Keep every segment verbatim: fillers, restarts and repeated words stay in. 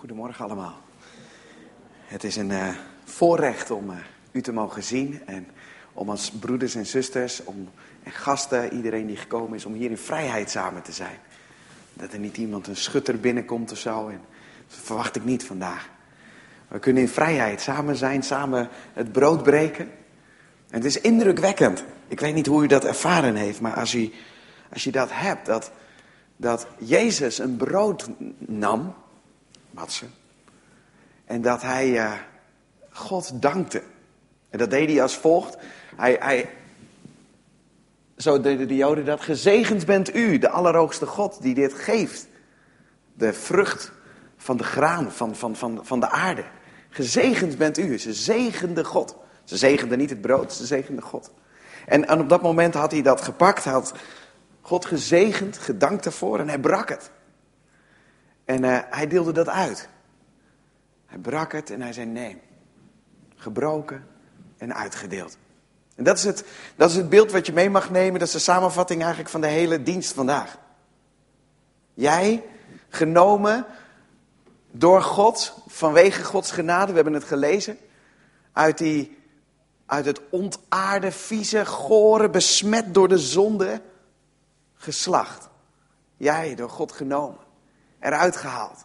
Goedemorgen allemaal. Het is een uh, voorrecht om uh, u te mogen zien en om als broeders en zusters om, en gasten, iedereen die gekomen is, om hier in vrijheid samen te zijn. Dat er niet iemand een schutter binnenkomt of zo, en dat verwacht ik niet vandaag. We kunnen in vrijheid samen zijn, samen het brood breken. En het is indrukwekkend. Ik weet niet hoe u dat ervaren heeft, maar als u, als je dat hebt, dat, dat Jezus een brood nam, Matze, en dat hij uh, God dankte. En dat deed hij als volgt. Hij, hij, zo deden de Joden dat. Gezegend bent u, de Allerhoogste God, die dit geeft. De vrucht van de graan, van, van, van, van de aarde. Gezegend bent u. Ze zegende God. Ze zegende niet het brood, ze zegende God. En, en op dat moment had hij dat gepakt. Hij had God gezegend, gedankt ervoor en hij brak het. En uh, hij deelde dat uit. Hij brak het en hij zei neem. Gebroken en uitgedeeld. En dat is, het, dat is het beeld wat je mee mag nemen. Dat is de samenvatting eigenlijk van de hele dienst vandaag. Jij, genomen door God, vanwege Gods genade. We hebben het gelezen. Uit, die, uit het ontaarde, vieze, gore, besmet door de zonde geslacht. Jij, door God genomen. Eruit gehaald.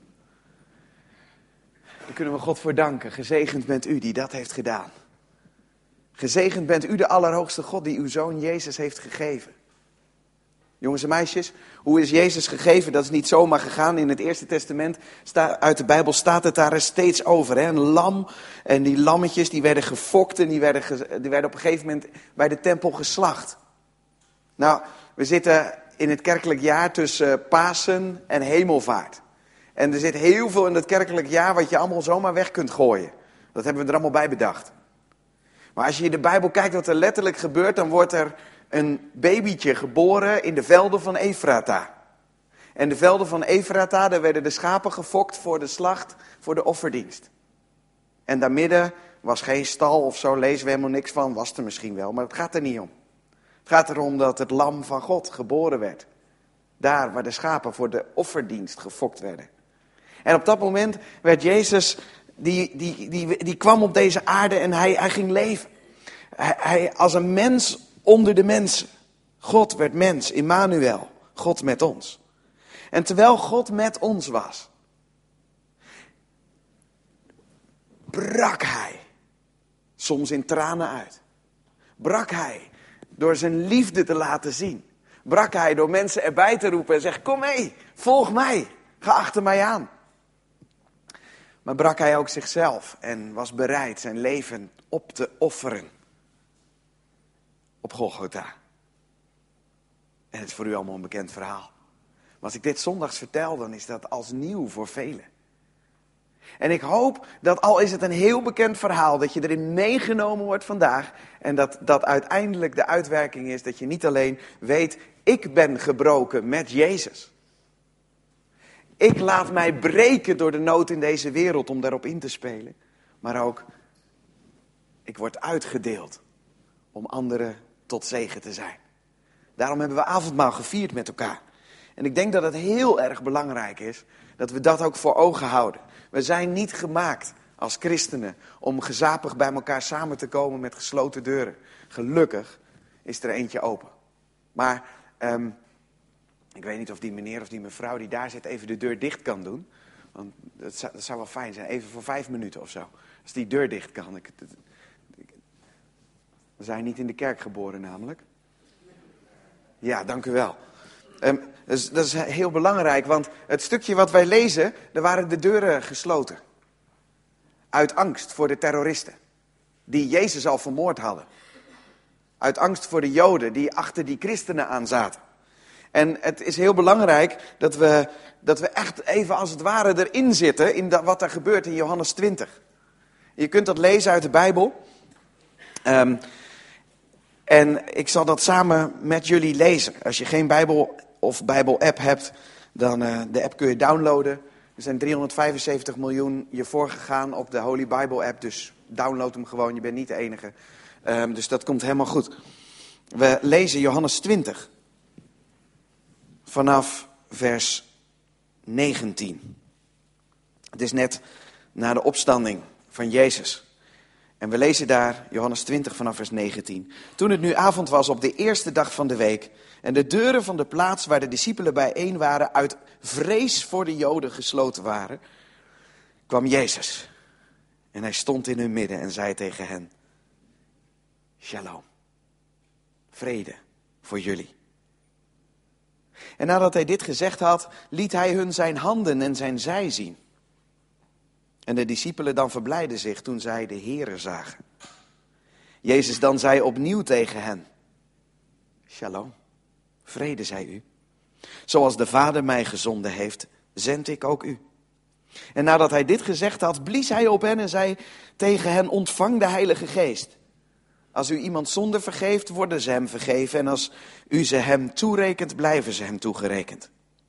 Daar kunnen we God voor danken. Gezegend bent u die dat heeft gedaan. Gezegend bent u de Allerhoogste God die uw Zoon Jezus heeft gegeven. Jongens en meisjes, hoe is Jezus gegeven? Dat is niet zomaar gegaan. In het Eerste Testament, uit de Bijbel staat het daar steeds over. Hè? Een lam en die lammetjes die werden gefokt en die werden, die werden op een gegeven moment bij de tempel geslacht. Nou, we zitten in het kerkelijk jaar tussen Pasen en Hemelvaart. En er zit heel veel in het kerkelijk jaar wat je allemaal zomaar weg kunt gooien. Dat hebben we er allemaal bij bedacht. Maar als je in de Bijbel kijkt wat er letterlijk gebeurt, dan wordt er een babytje geboren in de velden van Efrata. En de velden van Efrata, daar werden de schapen gefokt voor de slacht, voor de offerdienst. En daarmidden was geen stal of zo, lezen we helemaal niks van, was er misschien wel, maar het gaat er niet om. Het gaat erom dat het lam van God geboren werd. Daar waar de schapen voor de offerdienst gefokt werden. En op dat moment werd Jezus, die, die, die, die kwam op deze aarde en hij, hij ging leven. Hij, hij als een mens onder de mensen. God werd mens, Immanuel, God met ons. En terwijl God met ons was, brak hij, soms in tranen uit, brak hij door zijn liefde te laten zien. Brak hij door mensen erbij te roepen en zeggen, kom mee, volg mij, ga achter mij aan. Maar brak hij ook zichzelf en was bereid zijn leven op te offeren. Op Golgotha. En het is voor u allemaal een bekend verhaal. Maar als ik dit zondags vertel, dan is dat als nieuw voor velen. En ik hoop dat al is het een heel bekend verhaal, dat je erin meegenomen wordt vandaag. En dat dat uiteindelijk de uitwerking is dat je niet alleen weet, ik ben gebroken met Jezus. Ik laat mij breken door de nood in deze wereld om daarop in te spelen. Maar ook, ik word uitgedeeld om anderen tot zegen te zijn. Daarom hebben we avondmaal gevierd met elkaar. En ik denk dat het heel erg belangrijk is dat we dat ook voor ogen houden. We zijn niet gemaakt als christenen om gezapig bij elkaar samen te komen met gesloten deuren. Gelukkig is er eentje open. Maar um, ik weet niet of die meneer of die mevrouw die daar zit even de deur dicht kan doen. Want dat zou, dat zou wel fijn zijn, even voor vijf minuten of zo. Als die deur dicht kan. Ik, ik, ik, we zijn niet in de kerk geboren namelijk. Ja, dank u wel. Um, dus, dat is heel belangrijk, want het stukje wat wij lezen, daar waren de deuren gesloten. Uit angst voor de terroristen, die Jezus al vermoord hadden. Uit angst voor de Joden, die achter die christenen aan zaten. En het is heel belangrijk dat we, dat we echt even als het ware erin zitten, in dat, wat er gebeurt in Johannes twintig. Je kunt dat lezen uit de Bijbel. Um, en ik zal dat samen met jullie lezen. Als je geen Bijbel of Bijbel-app hebt, dan uh, de app kun je downloaden. Er zijn driehonderdvijfenzeventig miljoen je voorgegaan op de Holy Bible app. Dus download hem gewoon, je bent niet de enige. Um, dus dat komt helemaal goed. We lezen Johannes twintig. Vanaf vers negentien. Het is net na de opstanding van Jezus. En we lezen daar Johannes twintig vanaf vers negentien. Toen het nu avond was op de eerste dag van de week en de deuren van de plaats waar de discipelen bijeen waren uit vrees voor de Joden gesloten waren, kwam Jezus. En hij stond in hun midden en zei tegen hen: Shalom, vrede voor jullie. En nadat hij dit gezegd had, liet hij hun zijn handen en zijn zij zien. En de discipelen dan verblijden zich toen zij de Heere zagen. Jezus dan zei opnieuw tegen hen: Shalom, vrede zij u. Zoals de Vader mij gezonden heeft, zend ik ook u. En nadat hij dit gezegd had, blies hij op hen en zei tegen hen: ontvang de Heilige Geest. Als u iemand zonde vergeeft, worden ze hem vergeven. En als u ze hem toerekent, blijven ze hem toegerekend.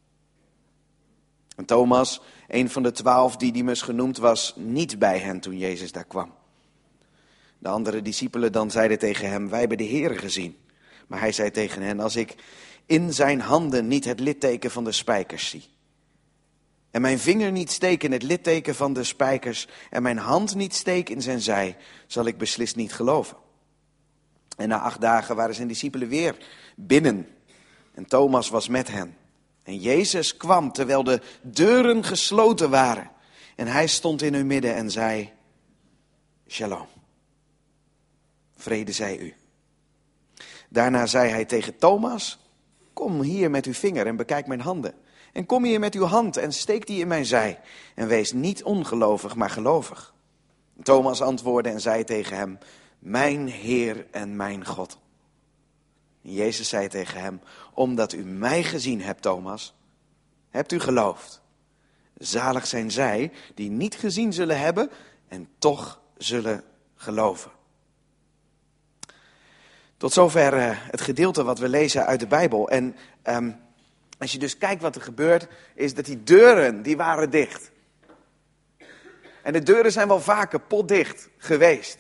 En Thomas, een van de twaalf, die Didymus genoemd was, niet bij hen toen Jezus daar kwam. De andere discipelen dan zeiden tegen hem: wij hebben de Heere gezien. Maar hij zei tegen hen: als ik in zijn handen niet het litteken van de spijkers zie, en mijn vinger niet steek in het litteken van de spijkers, en mijn hand niet steek in zijn zij, zal ik beslist niet geloven. En na acht dagen waren zijn discipelen weer binnen. En Thomas was met hen. En Jezus kwam terwijl de deuren gesloten waren. En hij stond in hun midden en zei: Shalom, vrede zij u. Daarna zei hij tegen Thomas: kom hier met uw vinger en bekijk mijn handen. En kom hier met uw hand en steek die in mijn zij. En wees niet ongelovig, maar gelovig. Thomas antwoordde en zei tegen hem: mijn Heer en mijn God. En Jezus zei tegen hem: omdat u mij gezien hebt, Thomas, hebt u geloofd. Zalig zijn zij die niet gezien zullen hebben en toch zullen geloven. Tot zover uh, het gedeelte wat we lezen uit de Bijbel. En um, als je dus kijkt wat er gebeurt, is dat die deuren, die waren dicht. En de deuren zijn wel vaker potdicht geweest.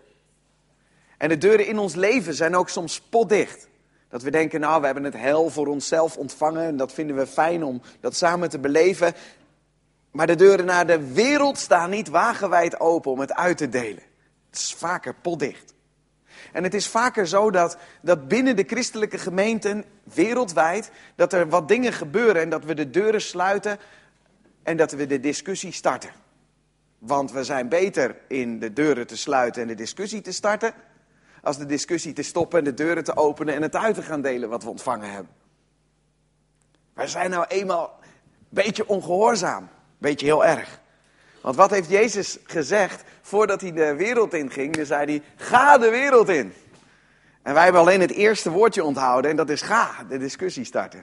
En de deuren in ons leven zijn ook soms potdicht. Dat we denken, nou, we hebben het hel voor onszelf ontvangen en dat vinden we fijn om dat samen te beleven. Maar de deuren naar de wereld staan niet wagenwijd open om het uit te delen. Het is vaker potdicht. En het is vaker zo dat, dat binnen de christelijke gemeenten, wereldwijd, dat er wat dingen gebeuren en dat we de deuren sluiten en dat we de discussie starten. Want we zijn beter in de deuren te sluiten en de discussie te starten, als de discussie te stoppen en de deuren te openen en het uit te gaan delen wat we ontvangen hebben. Wij zijn nou eenmaal een beetje ongehoorzaam, een beetje heel erg. Want wat heeft Jezus gezegd voordat hij de wereld inging? Dan zei hij: ga de wereld in. En wij hebben alleen het eerste woordje onthouden en dat is ga, de discussie starten.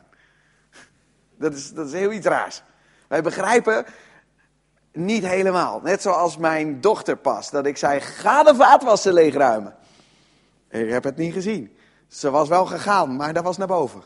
Dat is, dat is heel iets raars. Wij begrijpen niet helemaal. Net zoals mijn dochter pas, dat ik zei: ga de vaatwasser leegruimen. Ik heb het niet gezien. Ze was wel gegaan, maar dat was naar boven.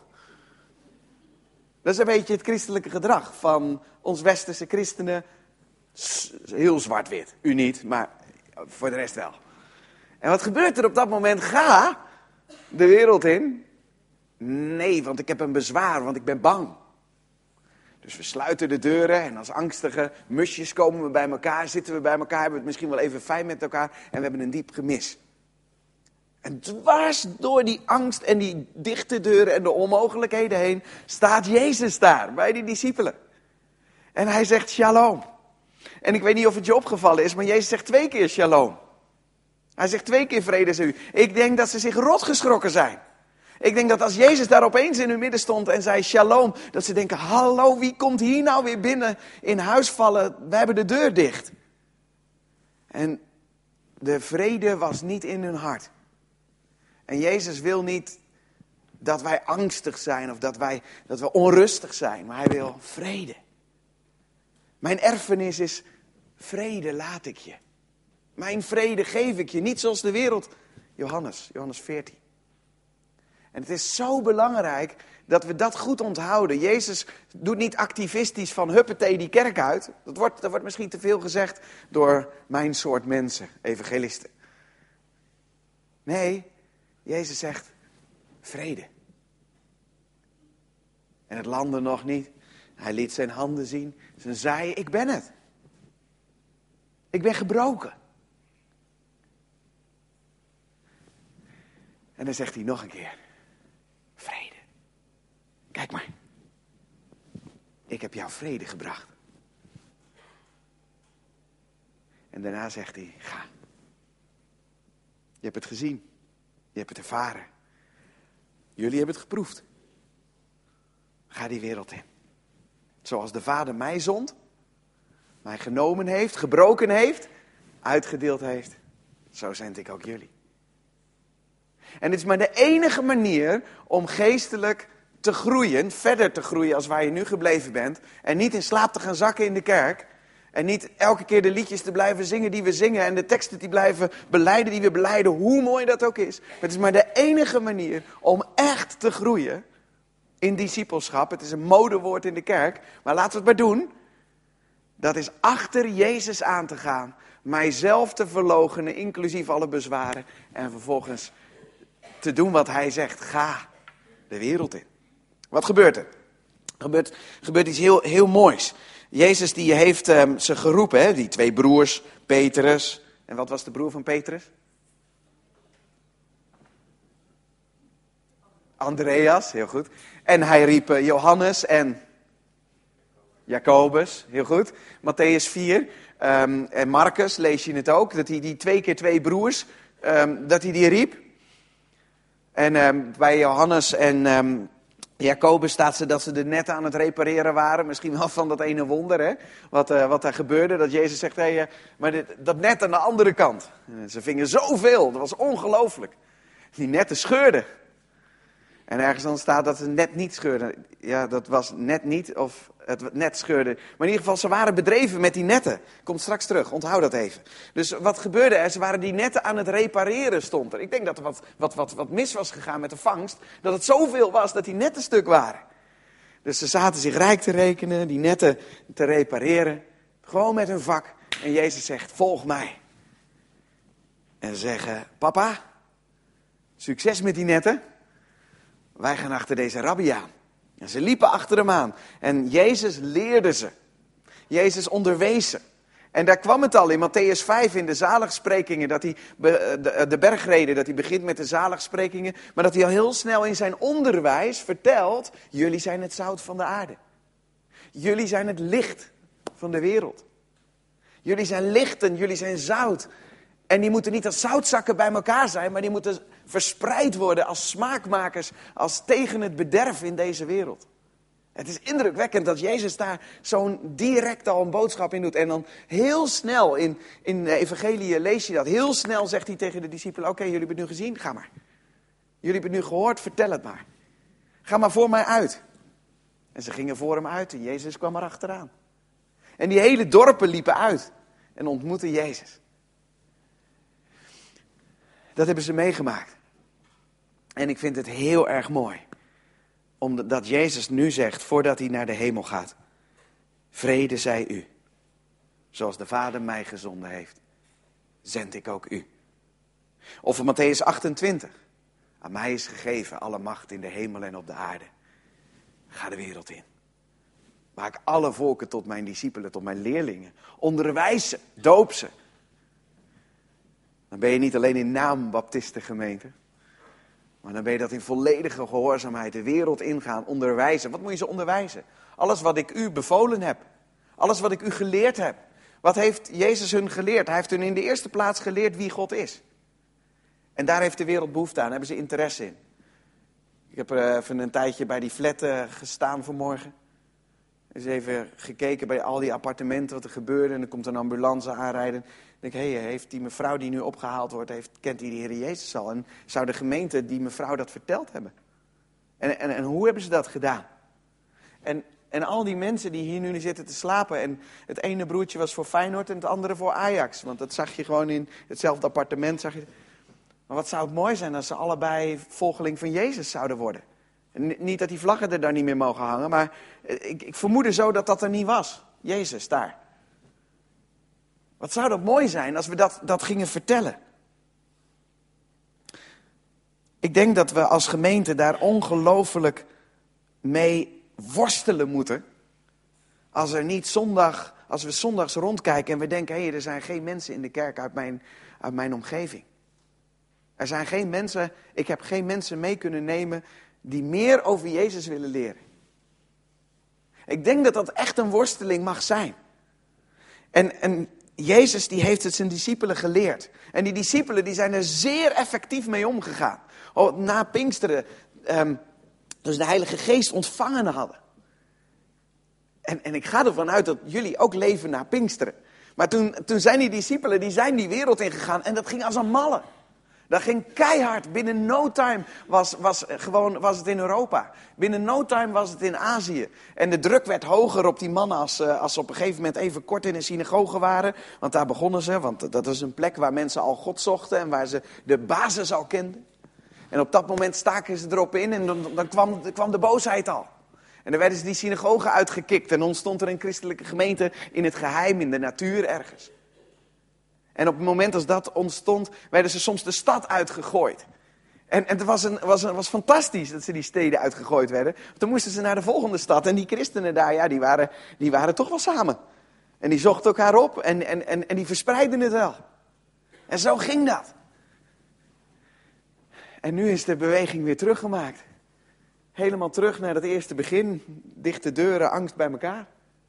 Dat is een beetje het christelijke gedrag van ons westerse christenen. Heel zwart-wit. U niet, maar voor de rest wel. En wat gebeurt er op dat moment? Ga de wereld in. Nee, want ik heb een bezwaar, want ik ben bang. Dus we sluiten de deuren en als angstige musjes komen we bij elkaar, zitten we bij elkaar, hebben we het misschien wel even fijn met elkaar en we hebben een diep gemis. En dwars door die angst en die dichte deuren en de onmogelijkheden heen staat Jezus daar bij die discipelen. En hij zegt shalom. En ik weet niet of het je opgevallen is, maar Jezus zegt twee keer shalom. Hij zegt twee keer vrede is u. Ik denk dat ze zich rot geschrokken zijn. Ik denk dat als Jezus daar opeens in hun midden stond en zei shalom, dat ze denken: hallo, wie komt hier nou weer binnen in huis vallen? We hebben de deur dicht. En de vrede was niet in hun hart. En Jezus wil niet dat wij angstig zijn of dat, wij, dat we onrustig zijn, maar hij wil vrede. Mijn erfenis is vrede laat ik je. Mijn vrede geef ik je, niet zoals de wereld. Johannes, Johannes veertien. En het is zo belangrijk dat we dat goed onthouden. Jezus doet niet activistisch van huppatee die kerk uit. Dat wordt, dat wordt misschien te veel gezegd door mijn soort mensen, evangelisten. Nee, Jezus zegt vrede. En het landde nog niet. Hij liet zijn handen zien. Ze zei: ik ben het. Ik ben gebroken. En dan zegt hij nog een keer. Vrede. Kijk maar. Ik heb jou vrede gebracht. En daarna zegt hij, ga. Je hebt het gezien. Je hebt het ervaren. Jullie hebben het geproefd. Ga die wereld in. Zoals de Vader mij zond, mij genomen heeft, gebroken heeft, uitgedeeld heeft, zo zend ik ook jullie. En het is maar de enige manier om geestelijk te groeien, verder te groeien als waar je nu gebleven bent. En niet in slaap te gaan zakken in de kerk. En niet elke keer de liedjes te blijven zingen die we zingen en de teksten die blijven belijden die we belijden, hoe mooi dat ook is. Het is maar de enige manier om echt te groeien in discipelschap. Het is een modewoord in de kerk, maar laten we het maar doen. Dat is achter Jezus aan te gaan, mijzelf te verloochenen, inclusief alle bezwaren. En vervolgens te doen wat hij zegt, ga de wereld in. Wat gebeurt er? Er gebeurt, gebeurt iets heel, heel moois. Jezus die heeft um, ze geroepen, hè? Die twee broers, Petrus. En wat was de broer van Petrus? Andreas, heel goed. En hij riep uh, Johannes en Jacobus, heel goed. Matthäus vier. Um, en Marcus, lees je het ook, dat hij die twee keer twee broers, um, dat hij die riep. En um, bij Johannes en um, Jacobus staat ze dat ze de netten aan het repareren waren. Misschien wel van dat ene wonder, hè? Wat, uh, wat er gebeurde. Dat Jezus zegt, hey, uh, maar dit, dat net aan de andere kant. En ze vingen zoveel, dat was ongelooflijk. Die netten scheurden. En ergens dan staat dat het net niet scheurde. Ja, dat was net niet, of het net scheurde. Maar in ieder geval, ze waren bedreven met die netten. Komt straks terug, onthoud dat even. Dus wat gebeurde er? Ze waren die netten aan het repareren, stond er. Ik denk dat er wat, wat, wat, wat mis was gegaan met de vangst. Dat het zoveel was dat die netten stuk waren. Dus ze zaten zich rijk te rekenen, die netten te repareren. Gewoon met hun vak. En Jezus zegt, volg mij. En ze zeggen, papa, succes met die netten. Wij gaan achter deze rabbi aan. En ze liepen achter hem aan. En Jezus leerde ze. Jezus onderwees ze. En daar kwam het al in Matthäus vijf in de zaligsprekingen. Dat hij de, de bergreden, dat hij begint met de zaligsprekingen. Maar dat hij al heel snel in zijn onderwijs vertelt. Jullie zijn het zout van de aarde. Jullie zijn het licht van de wereld. Jullie zijn lichten, jullie zijn zout. En die moeten niet als zoutzakken bij elkaar zijn, maar die moeten verspreid worden als smaakmakers, als tegen het bederf in deze wereld. Het is indrukwekkend dat Jezus daar zo'n direct al een boodschap in doet. En dan heel snel, in, in de evangelie lees je dat, heel snel zegt hij tegen de discipelen, oké, jullie hebben het nu gezien, ga maar. Jullie hebben het nu gehoord, vertel het maar. Ga maar voor mij uit. En ze gingen voor hem uit en Jezus kwam er achteraan. En die hele dorpen liepen uit en ontmoetten Jezus. Dat hebben ze meegemaakt. En ik vind het heel erg mooi. Omdat Jezus nu zegt, voordat hij naar de hemel gaat. Vrede zij u. Zoals de Vader mij gezonden heeft, zend ik ook u. Of in Matthäus achtentwintig. Aan mij is gegeven alle macht in de hemel en op de aarde. Ga de wereld in. Maak alle volken tot mijn discipelen, tot mijn leerlingen. Onderwijs ze, doop ze. Dan ben je niet alleen in naam baptistengemeente. Maar dan ben je dat in volledige gehoorzaamheid de wereld ingaan, onderwijzen. Wat moet je ze onderwijzen? Alles wat ik u bevolen heb. Alles wat ik u geleerd heb. Wat heeft Jezus hun geleerd? Hij heeft hun in de eerste plaats geleerd wie God is. En daar heeft de wereld behoefte aan, daar hebben ze interesse in. Ik heb er even een tijdje bij die flat gestaan vanmorgen. Eens even gekeken bij al die appartementen wat er gebeurde. En er komt een ambulance aanrijden. Dan denk ik, hé, hey, heeft die mevrouw die nu opgehaald wordt, heeft, kent die de Heer Jezus al? En zou de gemeente die mevrouw dat verteld hebben? En, en, en hoe hebben ze dat gedaan? En, en al die mensen die hier nu zitten te slapen. En het ene broertje was voor Feyenoord en het andere voor Ajax. Want dat zag je gewoon in hetzelfde appartement. Zag je. Maar wat zou het mooi zijn als ze allebei volgeling van Jezus zouden worden? En niet dat die vlaggen er dan niet meer mogen hangen. Maar ik, ik vermoedde zo dat dat er niet was. Jezus daar. Wat zou dat mooi zijn als we dat, dat gingen vertellen. Ik denk dat we als gemeente daar ongelooflijk mee worstelen moeten. Als er niet zondag als we zondags rondkijken en we denken, hé, hey, er zijn geen mensen in de kerk uit mijn, uit mijn omgeving. Er zijn geen mensen, ik heb geen mensen mee kunnen nemen die meer over Jezus willen leren. Ik denk dat dat echt een worsteling mag zijn. En, en Jezus die heeft het zijn discipelen geleerd. En die discipelen die zijn er zeer effectief mee omgegaan. Oh, na Pinksteren, um, dus de Heilige Geest ontvangen hadden. En, en ik ga ervan uit dat jullie ook leven na Pinksteren. Maar toen, toen zijn die discipelen, die zijn die wereld ingegaan en dat ging als een malle. Dat ging keihard. Binnen no time was, was, gewoon, was het in Europa. Binnen no time was het in Azië. En de druk werd hoger op die mannen als, als ze op een gegeven moment even kort in een synagoge waren. Want daar begonnen ze, want dat is een plek waar mensen al God zochten en waar ze de basis al kenden. En op dat moment staken ze erop in en dan, dan kwam, kwam de boosheid al. En dan werden ze die synagoge uitgekikt en ontstond er een christelijke gemeente in het geheim, in de natuur ergens. En op het moment als dat ontstond, werden ze soms de stad uitgegooid. En, en het was, een, was, een, was fantastisch dat ze die steden uitgegooid werden. Toen moesten ze naar de volgende stad. En die christenen daar, ja, die waren, die waren toch wel samen. En die zochten elkaar op en, en, en, en die verspreidden het wel. En zo ging dat. En nu is de beweging weer teruggemaakt. Helemaal terug naar het eerste begin. Dichte deuren, angst bij elkaar.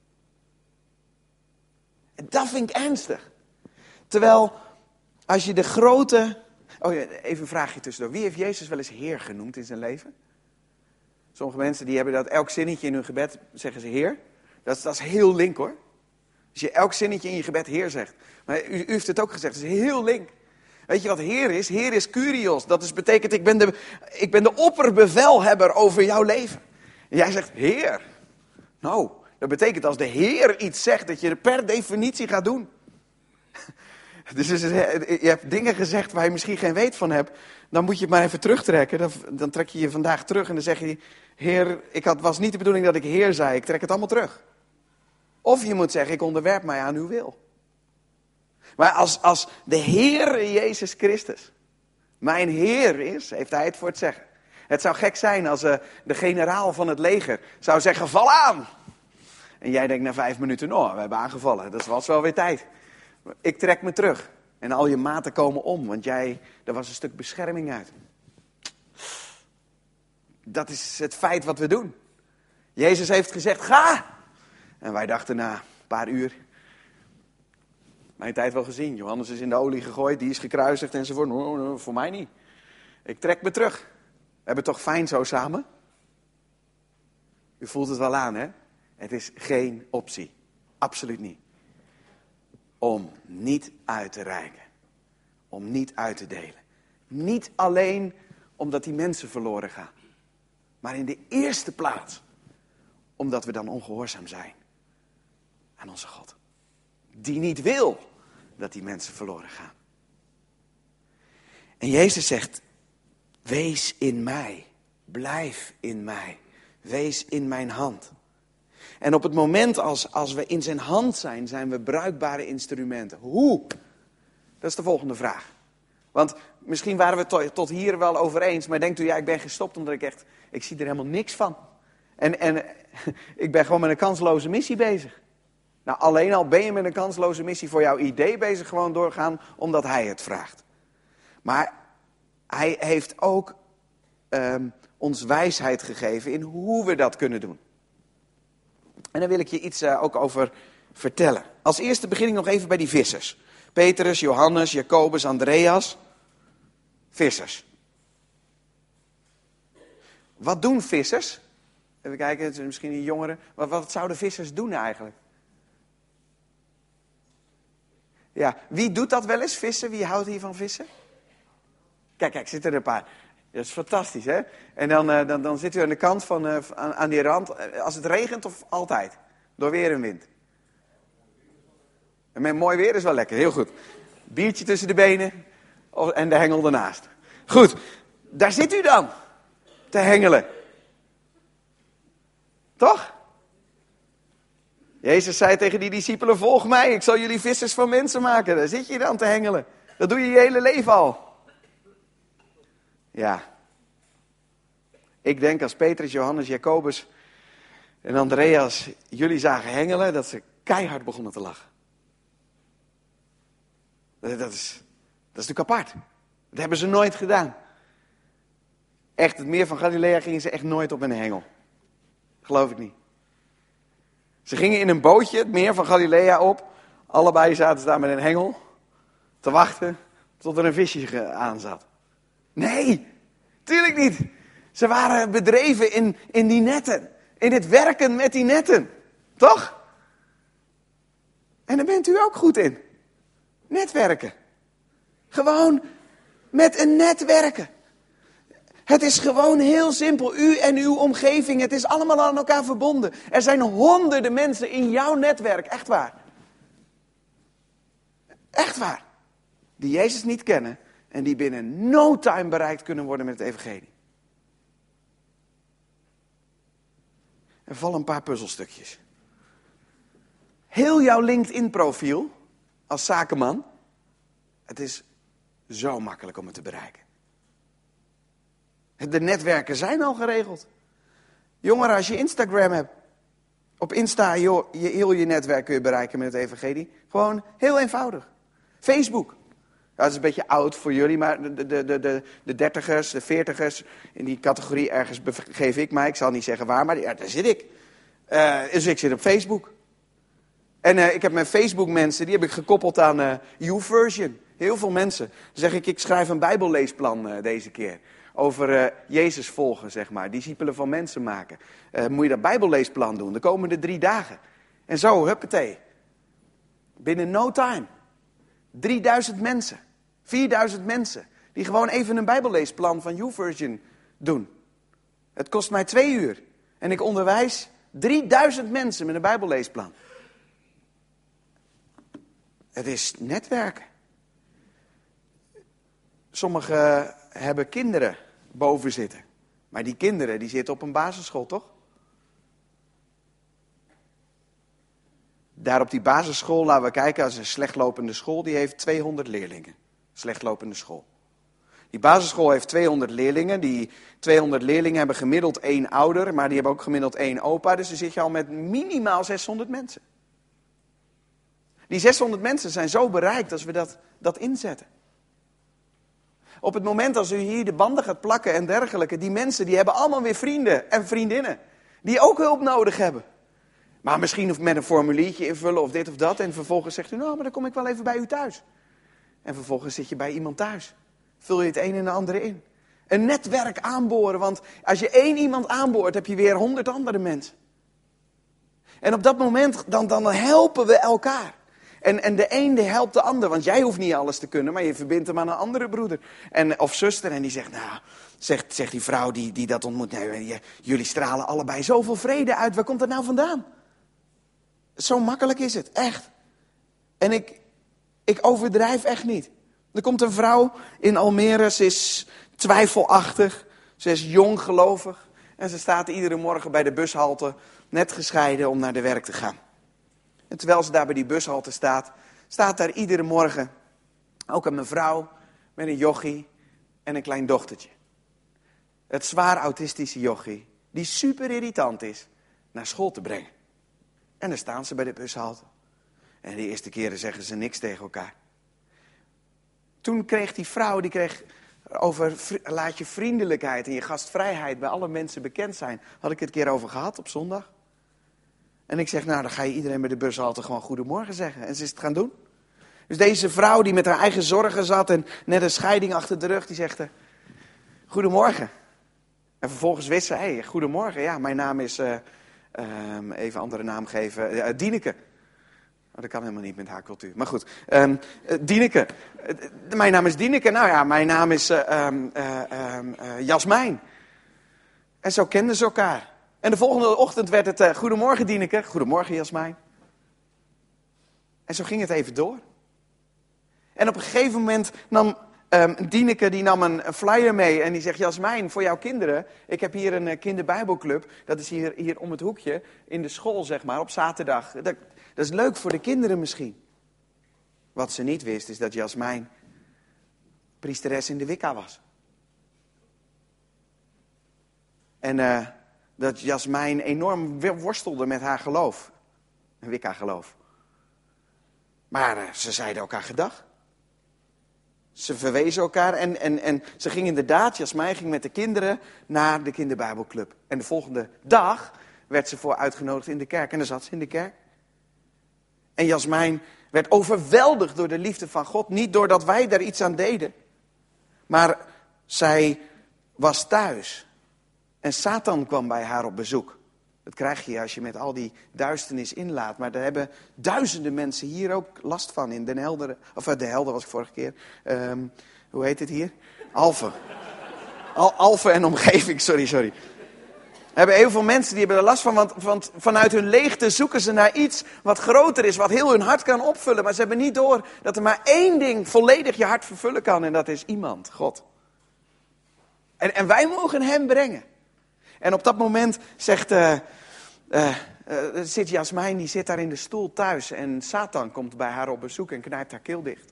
En dat vind ik ernstig. Terwijl, als je de grote... Oh ja, even een vraagje tussendoor. Wie heeft Jezus wel eens Heer genoemd in zijn leven? Sommige mensen die hebben dat elk zinnetje in hun gebed, zeggen ze Heer. Dat is, dat is heel link hoor. Als je elk zinnetje in je gebed Heer zegt. Maar u, u heeft het ook gezegd, dat is heel link. Weet je wat Heer is? Heer is Kyrios. Dat is, betekent, ik ben, de, ik ben de opperbevelhebber over jouw leven. En jij zegt Heer. Nou, dat betekent als de Heer iets zegt, dat je het per definitie gaat doen. Dus je hebt dingen gezegd waar je misschien geen weet van hebt. Dan moet je het maar even terugtrekken. Dan, dan trek je je vandaag terug en dan zeg je... Heer, ik had, was niet de bedoeling dat ik Heer zei. Ik trek het allemaal terug. Of je moet zeggen, ik onderwerp mij aan uw wil. Maar als, als de Heer Jezus Christus mijn Heer is, heeft hij het voor het zeggen. Het zou gek zijn als uh, de generaal van het leger zou zeggen, val aan. En jij denkt na vijf minuten, nou, we hebben aangevallen. Dat was wel weer tijd. Ik trek me terug. En al je maten komen om, want jij, er was een stuk bescherming uit. Dat is het feit wat we doen. Jezus heeft gezegd, ga! En wij dachten na een paar uur, mijn tijd wel gezien. Johannes is in de olie gegooid, die is gekruisigd enzovoort. No, no, voor mij niet. Ik trek me terug. We hebben het toch fijn zo samen? U voelt het wel aan, hè? Het is geen optie. Absoluut niet. Om niet uit te reiken. Om niet uit te delen. Niet alleen omdat die mensen verloren gaan. Maar in de eerste plaats omdat we dan ongehoorzaam zijn aan onze God. Die niet wil dat die mensen verloren gaan. En Jezus zegt, wees in mij. Blijf in mij. Wees in mijn hand. En op het moment als, als we in zijn hand zijn, zijn we bruikbare instrumenten. Hoe? Dat is de volgende vraag. Want misschien waren we to, tot hier wel over eens, maar denkt u, ja, ik ben gestopt omdat ik echt, ik zie er helemaal niks van. En, en ik ben gewoon met een kansloze missie bezig. Nou, alleen al ben je met een kansloze missie voor jouw idee bezig, gewoon doorgaan, omdat hij het vraagt. Maar hij heeft ook um, ons wijsheid gegeven in hoe we dat kunnen doen. En daar wil ik je iets uh, ook over vertellen. Als eerste begin ik nog even bij die vissers. Petrus, Johannes, Jacobus, Andreas. Vissers. Wat doen vissers? Even kijken, het is misschien een jongere. Wat, wat zouden vissers doen eigenlijk? Ja, wie doet dat wel eens, vissen? Wie houdt hier van vissen? Kijk, kijk, zitten er een paar. Dat is fantastisch, hè? En dan, uh, dan, dan zit u aan de kant van, uh, aan, aan die rand. Als het regent of altijd? Door weer en wind. En met mooi weer is wel lekker, heel goed. Biertje tussen de benen en de hengel ernaast. Goed, daar zit u dan. Te hengelen. Toch? Jezus zei tegen die discipelen, volg mij, ik zal jullie vissers van mensen maken. Daar zit je dan te hengelen. Dat doe je je hele leven al. Ja. Ik denk als Petrus, Johannes, Jacobus en Andreas jullie zagen hengelen, dat ze keihard begonnen te lachen. Dat, dat, is, dat is natuurlijk apart. Dat hebben ze nooit gedaan. Echt, het meer van Galilea gingen ze echt nooit op een hengel. Geloof ik niet. Ze gingen in een bootje het meer van Galilea op. Allebei zaten ze daar met een hengel te wachten tot er een visje aan zat. Nee, tuurlijk niet. Ze waren bedreven in, in die netten. In het werken met die netten. Toch? En daar bent u ook goed in. Netwerken. Gewoon met een net werken. Het is gewoon heel simpel. U en uw omgeving, het is allemaal aan elkaar verbonden. Er zijn honderden mensen in jouw netwerk, echt waar. Echt waar. Die Jezus niet kennen en die binnen no time bereikt kunnen worden met het evangelie. Er vallen een paar puzzelstukjes. Heel jouw LinkedIn profiel als zakenman. Het is zo makkelijk om het te bereiken. De netwerken zijn al geregeld. Jongeren, als je Instagram hebt. Op Insta, joh, je, heel je netwerk kun je bereiken met het evangelie. Gewoon heel eenvoudig. Facebook. Ja, dat is een beetje oud voor jullie, maar de, de, de, de, de dertigers, de veertigers, in die categorie ergens begeef ik mij. Ik zal niet zeggen waar, maar ja, daar zit ik. Uh, dus ik zit op Facebook. En uh, ik heb mijn Facebook mensen, die heb ik gekoppeld aan uh, YouVersion. Heel veel mensen. Dan zeg ik, ik schrijf een bijbelleesplan uh, deze keer. Over uh, Jezus volgen, zeg maar. Discipelen van mensen maken. Uh, moet je dat bijbelleesplan doen, de komende drie dagen. En zo, huppatee. Binnen no time. drieduizend mensen. vierduizend mensen. Die gewoon even een bijbelleesplan van YouVersion doen. Het kost mij twee uur. En ik onderwijs drieduizend mensen met een bijbelleesplan. Het is netwerken. Sommigen hebben kinderen boven zitten. Maar die kinderen die zitten op een basisschool, toch? Daar op die basisschool, laten we kijken, dat is een slechtlopende school. Die heeft tweehonderd leerlingen. Slechtlopende school. Die basisschool heeft tweehonderd leerlingen. Die tweehonderd leerlingen hebben gemiddeld één ouder. Maar die hebben ook gemiddeld één opa. Dus dan zit je al met minimaal zeshonderd mensen. Die zeshonderd mensen zijn zo bereikt als we dat, dat inzetten. Op het moment als u hier de banden gaat plakken en dergelijke. Die mensen die hebben allemaal weer vrienden en vriendinnen. Die ook hulp nodig hebben. Maar misschien met een formuliertje invullen of dit of dat. En vervolgens zegt u, nou, maar dan kom ik wel even bij u thuis. En vervolgens zit je bij iemand thuis. Vul je het een en de andere in. Een netwerk aanboren, want als je één iemand aanboort, heb je weer honderd andere mensen. En op dat moment, dan, dan helpen we elkaar. En, en de een die helpt de ander, want jij hoeft niet alles te kunnen, maar je verbindt hem aan een andere broeder. En, of zuster, en die zegt, nou, zegt, zegt die vrouw die, die dat ontmoet, nee, jullie stralen allebei zoveel vrede uit, waar komt dat nou vandaan? Zo makkelijk is het, echt. En ik, ik overdrijf echt niet. Er komt een vrouw in Almere, ze is twijfelachtig, ze is jong gelovig. En ze staat iedere morgen bij de bushalte, net gescheiden om naar de werk te gaan. En terwijl ze daar bij die bushalte staat, staat daar iedere morgen ook een mevrouw met een jochie en een klein dochtertje. Het zwaar autistische jochie, die super irritant is, naar school te brengen. En dan staan ze bij de bushalte. En de eerste keren zeggen ze niks tegen elkaar. Toen kreeg die vrouw, die kreeg over laat je vriendelijkheid en je gastvrijheid bij alle mensen bekend zijn. Had ik het een keer over gehad op zondag. En ik zeg, nou dan ga je iedereen bij de bushalte gewoon goedemorgen zeggen. En ze is het gaan doen. Dus deze vrouw die met haar eigen zorgen zat en net een scheiding achter de rug, die zegt, goedemorgen. En vervolgens wist ze, hé, hey, goedemorgen, ja, mijn naam is, uh, um, even een andere naam geven, uh, Dieneke. Oh, dat kan helemaal niet met haar cultuur. Maar goed, um, uh, Dieneke. Uh, mijn naam is Dieneke. Nou ja, mijn naam is uh, um, uh, um, uh, Jasmijn. En zo kenden ze elkaar. En de volgende ochtend werd het, uh, goedemorgen Dieneke. Goedemorgen Jasmijn. En zo ging het even door. En op een gegeven moment nam um, Dieneke die nam een, een flyer mee. En die zegt, Jasmijn, voor jouw kinderen. Ik heb hier een uh, kinderbijbelclub. Dat is hier, hier om het hoekje. In de school, zeg maar, op zaterdag. Dat, dat is leuk voor de kinderen misschien. Wat ze niet wist, is dat Jasmijn priesteres in de Wicca was. En uh, dat Jasmijn enorm worstelde met haar geloof. Een Wicca-geloof. Maar uh, ze zeiden elkaar gedag. Ze verwezen elkaar en, en, en ze ging inderdaad, Jasmijn ging met de kinderen naar de kinderbijbelclub. En de volgende dag werd ze voor uitgenodigd in de kerk. En dan zat ze in de kerk. En Jasmijn werd overweldigd door de liefde van God. Niet doordat wij daar iets aan deden. Maar zij was thuis. En Satan kwam bij haar op bezoek. Dat krijg je als je met al die duisternis inlaat. Maar daar hebben duizenden mensen hier ook last van. In Den Helder, of uh, De Helder was ik vorige keer. Um, hoe heet het hier? Alphen. Al, Alphen en omgeving, sorry, sorry. Er hebben heel veel mensen die hebben er last van. Want, want vanuit hun leegte zoeken ze naar iets wat groter is. Wat heel hun hart kan opvullen. Maar ze hebben niet door dat er maar één ding volledig je hart vervullen kan. En dat is iemand, God. En, en wij mogen hem brengen. En op dat moment zegt, uh, uh, uh, zit Jasmijn, die zit daar in de stoel thuis. En Satan komt bij haar op bezoek en knijpt haar keel dicht.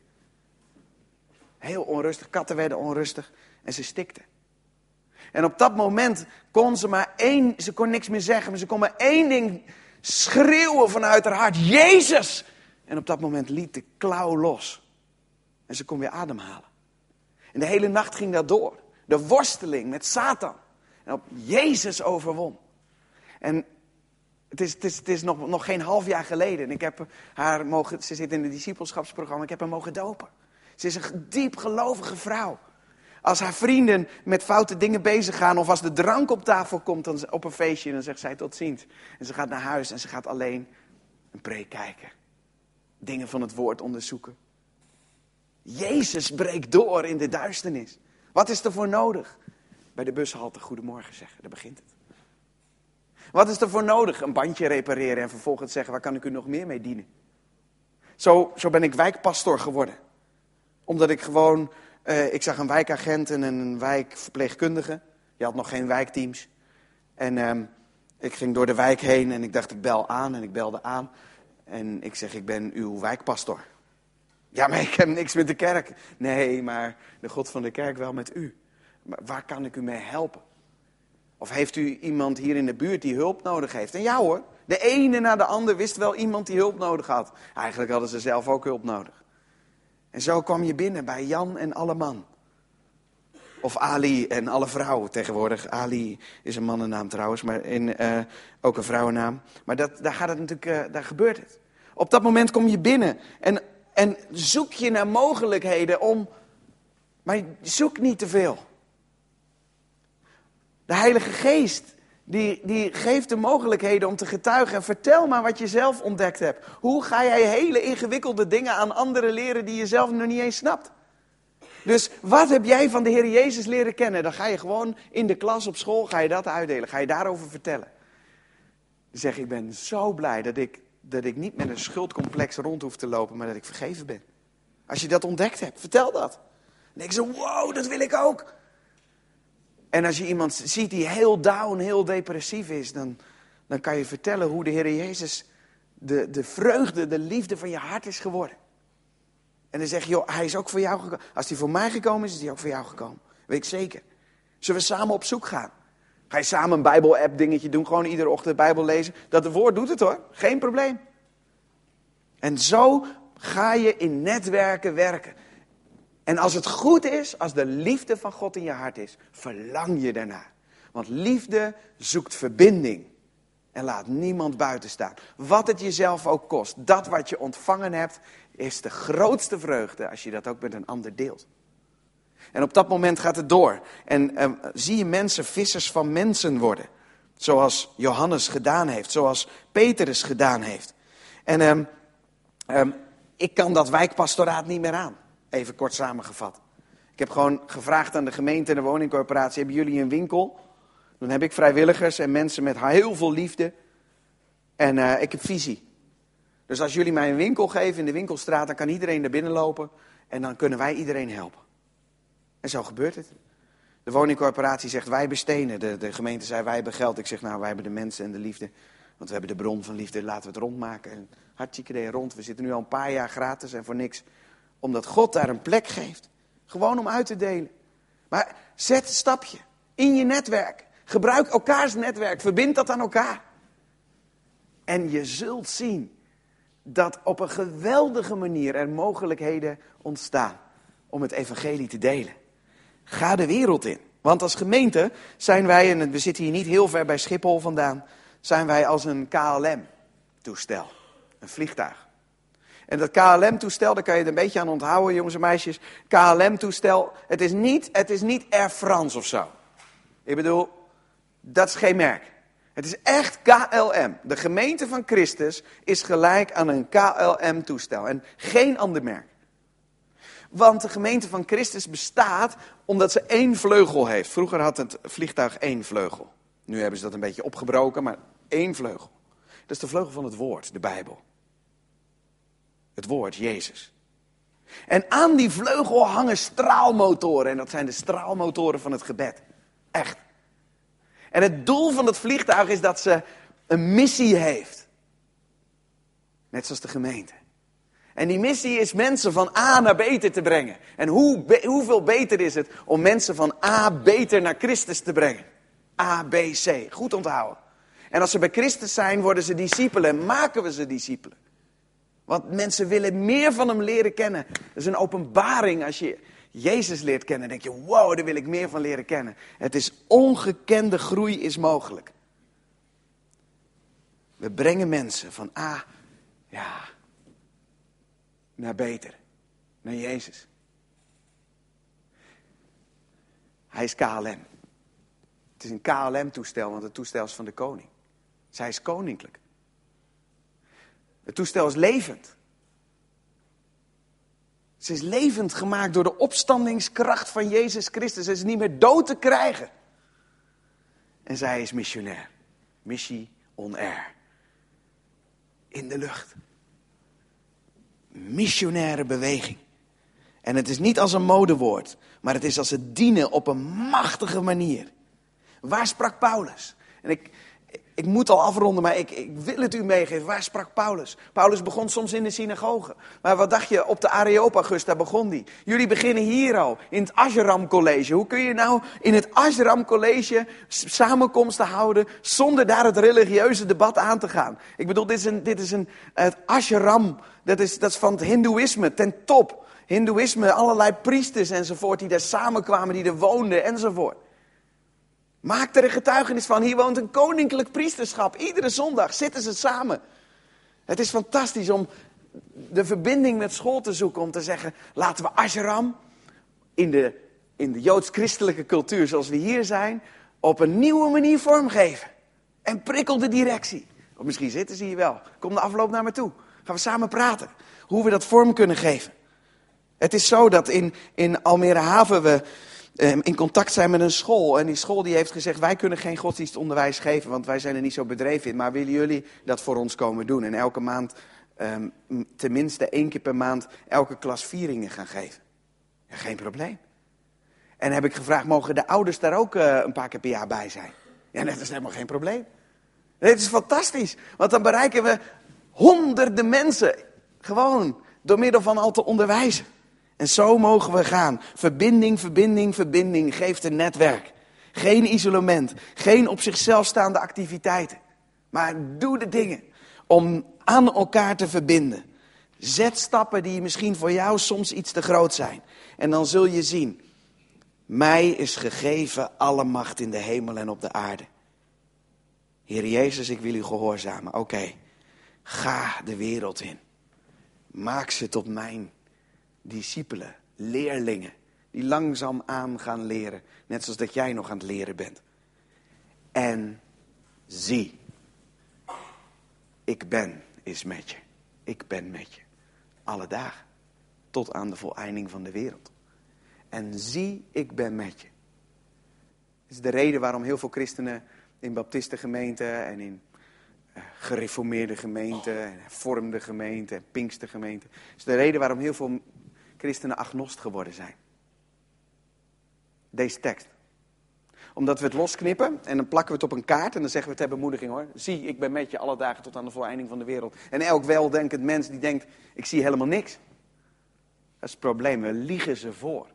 Heel onrustig, katten werden onrustig en ze stikte. En op dat moment kon ze maar één, ze kon niks meer zeggen. Maar ze kon maar één ding schreeuwen vanuit haar hart. Jezus! En op dat moment liet de klauw los. En ze kon weer ademhalen. En de hele nacht ging dat door. De worsteling met Satan. En op Jezus overwon. En het is, het is, het is nog, nog geen half jaar geleden. En ik heb haar mogen, ze zit in het discipelschapsprogramma. Ik heb haar mogen dopen. Ze is een diep gelovige vrouw. Als haar vrienden met foute dingen bezig gaan. Of als de drank op tafel komt dan, op een feestje. Dan zegt zij tot ziens. En ze gaat naar huis en ze gaat alleen een preek kijken. Dingen van het woord onderzoeken. Jezus breekt door in de duisternis. Wat is er voor nodig? Bij de bushalte goedemorgen zeggen, daar begint het. Wat is er voor nodig? Een bandje repareren en vervolgens zeggen, waar kan ik u nog meer mee dienen? Zo, zo ben ik wijkpastor geworden. Omdat ik gewoon, uh, ik zag een wijkagent en een wijkverpleegkundige. Je had nog geen wijkteams. En um, ik ging door de wijk heen en ik dacht, ik bel aan en ik belde aan. En ik zeg, ik ben uw wijkpastor. Ja, maar ik heb niks met de kerk. Nee, maar de God van de kerk wel met u. Maar waar kan ik u mee helpen? Of heeft u iemand hier in de buurt die hulp nodig heeft? En ja hoor, de ene na de ander wist wel iemand die hulp nodig had. Eigenlijk hadden ze zelf ook hulp nodig. En zo kwam je binnen bij Jan en alle man. Of Ali en alle vrouwen tegenwoordig. Ali is een mannennaam trouwens, maar in, uh, ook een vrouwennaam. Maar dat, daar, gaat het natuurlijk, uh, daar gebeurt het. Op dat moment kom je binnen en, en zoek je naar mogelijkheden om... Maar zoek niet te veel. De Heilige Geest, die, die geeft de mogelijkheden om te getuigen. En vertel maar wat je zelf ontdekt hebt. Hoe ga jij hele ingewikkelde dingen aan anderen leren die je zelf nog niet eens snapt? Dus wat heb jij van de Heer Jezus leren kennen? Dan ga je gewoon in de klas op school, ga je dat uitdelen. Ga je daarover vertellen. Dan zeg ik, ik ben zo blij dat ik, dat ik niet met een schuldcomplex rond hoef te lopen, maar dat ik vergeven ben. Als je dat ontdekt hebt, vertel dat. Dan denk je zo, wow, dat wil ik ook. En als je iemand ziet die heel down, heel depressief is, dan, dan kan je vertellen hoe de Heer Jezus de, de vreugde, de liefde van je hart is geworden. En dan zeg je, joh, hij is ook voor jou gekomen. Als hij voor mij gekomen is, is hij ook voor jou gekomen. Weet ik zeker. Zullen we samen op zoek gaan? Ga je samen een Bijbel-app dingetje doen, gewoon iedere ochtend de Bijbel lezen. Dat de woord doet het hoor, geen probleem. En zo ga je in netwerken werken. En als het goed is, als de liefde van God in je hart is, verlang je daarnaar. Want liefde zoekt verbinding. En laat niemand buiten staan. Wat het jezelf ook kost. Dat wat je ontvangen hebt, is de grootste vreugde als je dat ook met een ander deelt. En op dat moment gaat het door. En uh, zie je mensen vissers van mensen worden. Zoals Johannes gedaan heeft. Zoals Petrus gedaan heeft. En um, um, ik kan dat wijkpastoraat niet meer aan. Even kort samengevat. Ik heb gewoon gevraagd aan de gemeente en de woningcorporatie. Hebben jullie een winkel? Dan heb ik vrijwilligers en mensen met heel veel liefde. En uh, ik heb visie. Dus als jullie mij een winkel geven in de winkelstraat, dan kan iedereen naar binnen lopen. En dan kunnen wij iedereen helpen. En zo gebeurt het. De woningcorporatie zegt wij bestenen. De, de gemeente zei wij hebben geld. Ik zeg nou wij hebben de mensen en de liefde. Want we hebben de bron van liefde. Laten we het rondmaken. En hartstikke idee rond. We zitten nu al een paar jaar gratis en voor niks. Omdat God daar een plek geeft. Gewoon om uit te delen. Maar zet een stapje in je netwerk. Gebruik elkaars netwerk. Verbind dat aan elkaar. En je zult zien dat op een geweldige manier er mogelijkheden ontstaan om het evangelie te delen. Ga de wereld in. Want als gemeente zijn wij, en we zitten hier niet heel ver bij Schiphol vandaan, zijn wij als een K L M-toestel. Een vliegtuig. En dat K L M-toestel, daar kan je het een beetje aan onthouden, jongens en meisjes. K L M-toestel, het is niet, het is niet Air France of zo. Ik bedoel, dat is geen merk. Het is echt K L M. De gemeente van Christus is gelijk aan een K L M-toestel. En geen ander merk. Want de gemeente van Christus bestaat omdat ze één vleugel heeft. Vroeger had het vliegtuig één vleugel. Nu hebben ze dat een beetje opgebroken, maar één vleugel. Dat is de vleugel van het woord, de Bijbel. Het woord, Jezus. En aan die vleugel hangen straalmotoren. En dat zijn de straalmotoren van het gebed. Echt. En het doel van het vliegtuig is dat ze een missie heeft. Net zoals de gemeente. En die missie is mensen van A naar beter te brengen. En hoe, be, hoeveel beter is het om mensen van A beter naar Christus te brengen? A, B, C. Goed onthouden. En als ze bij Christus zijn, worden ze discipelen. En maken we ze discipelen. Want mensen willen meer van hem leren kennen. Dat is een openbaring. Als je Jezus leert kennen, denk je, wow, daar wil ik meer van leren kennen. Het is ongekende groei is mogelijk. We brengen mensen van A, ja, naar beter. Naar Jezus. Hij is K L M. Het is een K L M-toestel, want het toestel is van de koning. Zij is koninklijk. Het toestel is levend. Ze is levend gemaakt door de opstandingskracht van Jezus Christus. Ze is niet meer dood te krijgen. En zij is missionair. Missie on air. In de lucht. Missionaire beweging. En het is niet als een modewoord, maar het is als het dienen op een machtige manier. Waar sprak Paulus? En ik, ik moet al afronden, maar ik, ik wil het u meegeven. Waar sprak Paulus? Paulus begon soms in de synagoge. Maar wat dacht je, op de Areopagus, daar begon hij. Jullie beginnen hier al, in het Ashram College. Hoe kun je nou in het Ashram College samenkomsten houden zonder daar het religieuze debat aan te gaan? Ik bedoel, dit is een, dit is een het Ashram, dat is, dat is van het Hindoeïsme, ten top. Hindoeïsme, allerlei priesters enzovoort, die daar samenkwamen, die er woonden enzovoort. Maak er een getuigenis van. Hier woont een koninklijk priesterschap. Iedere zondag zitten ze samen. Het is fantastisch om de verbinding met school te zoeken. Om te zeggen, laten we Ashram in de, in de joods-christelijke cultuur zoals we hier zijn, op een nieuwe manier vormgeven. En prikkel de directie. Of misschien zitten ze hier wel. Kom de afloop naar me toe. Gaan we samen praten. Hoe we dat vorm kunnen geven. Het is zo dat in, in Almere Haven we in contact zijn met een school. En die school die heeft gezegd, wij kunnen geen godsdienstonderwijs geven, want wij zijn er niet zo bedreven in. Maar willen jullie dat voor ons komen doen? En elke maand, um, tenminste één keer per maand, elke klas vieringen gaan geven. Ja, geen probleem. En heb ik gevraagd, mogen de ouders daar ook uh, een paar keer per jaar bij zijn? Ja, dat is helemaal geen probleem. Dit is fantastisch, want dan bereiken we honderden mensen. Gewoon, door middel van al te onderwijzen. En zo mogen we gaan. Verbinding, verbinding, verbinding geeft een netwerk. Geen isolement. Geen op zichzelf staande activiteiten. Maar doe de dingen om aan elkaar te verbinden. Zet stappen die misschien voor jou soms iets te groot zijn. En dan zul je zien. Mij is gegeven alle macht in de hemel en op de aarde. Heer Jezus, ik wil u gehoorzamen. Oké, okay. Ga de wereld in. Maak ze tot mijn discipelen, leerlingen, die langzaam aan gaan leren. Net zoals dat jij nog aan het leren bent. En zie, ik ben is met je. Ik ben met je. Alle dagen. Tot aan de voleinding van de wereld. En zie, ik ben met je. Dat is de reden waarom heel veel christenen in baptistengemeenten en in uh, gereformeerde gemeenten, en hervormde gemeenten, en pinkstergemeenten. Dat is de reden waarom heel veel christenen agnost geworden zijn. Deze tekst. Omdat we het losknippen en dan plakken we het op een kaart en dan zeggen we ter bemoediging hoor. Zie, ik ben met je alle dagen tot aan de voleinding van de wereld. En elk weldenkend mens die denkt, ik zie helemaal niks. Dat is het probleem, we liegen ze voor.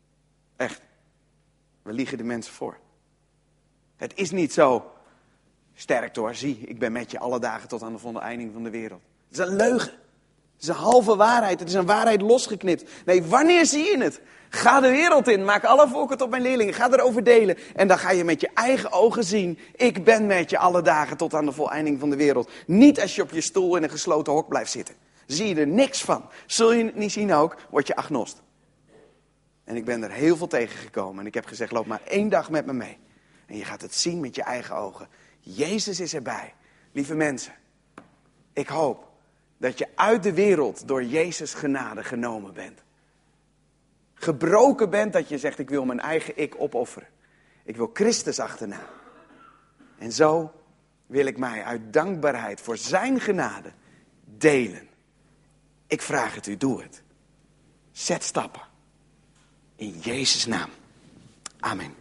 Echt. We liegen de mensen voor. Het is niet zo. Sterkt hoor, zie, ik ben met je alle dagen tot aan de voleinding van de wereld. Het is een leugen. Het is een halve waarheid. Het is een waarheid losgeknipt. Nee, wanneer zie je het? Ga de wereld in, maak alle volken tot mijn leerlingen. Ga erover delen. En dan ga je met je eigen ogen zien. Ik ben met je alle dagen tot aan de voleinding van de wereld. Niet als je op je stoel in een gesloten hok blijft zitten. Zie je er niks van. Zul je het niet zien ook, word je agnost. En ik ben er heel veel tegengekomen. En ik heb gezegd, loop maar één dag met me mee. En je gaat het zien met je eigen ogen. Jezus is erbij. Lieve mensen, ik hoop dat je uit de wereld door Jezus genade genomen bent. Gebroken bent dat je zegt, ik wil mijn eigen ik opofferen. Ik wil Christus achterna. En zo wil ik mij uit dankbaarheid voor zijn genade delen. Ik vraag het u, doe het. Zet stappen. In Jezus' naam. Amen.